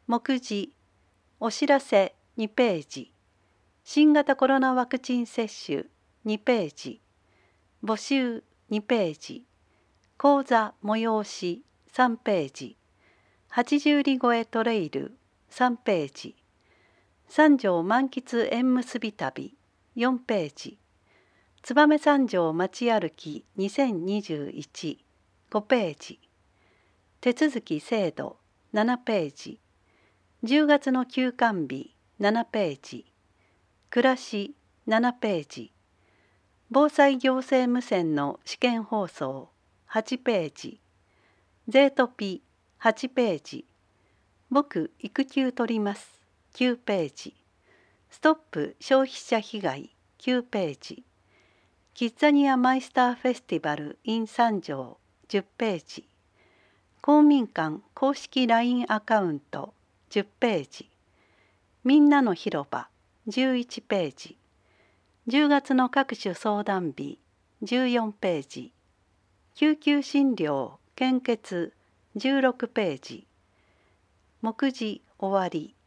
目次お知らせ2ページ、新型コロナワクチン接種2ページ、募集2ページ、講座催し3ページ、80里越えトレイル3ページ、三条満喫縁結び旅4ページ、燕三条街歩き2021 5ページ、手続き制度7ページ、10月の休館日7ページ、暮らし7ページ、防災行政無線の試験放送8ページ、税トピ8ページ、僕育休取ります9ページ、ストップ消費者被害9ページ、キッザニアマイスターフェスティバル in 三条10ページ、公民館公式 LINE アカウント10ページ、みんなの広場11ページ、10月の各種相談日14ページ、救急診療献血16ページ、目次終わり。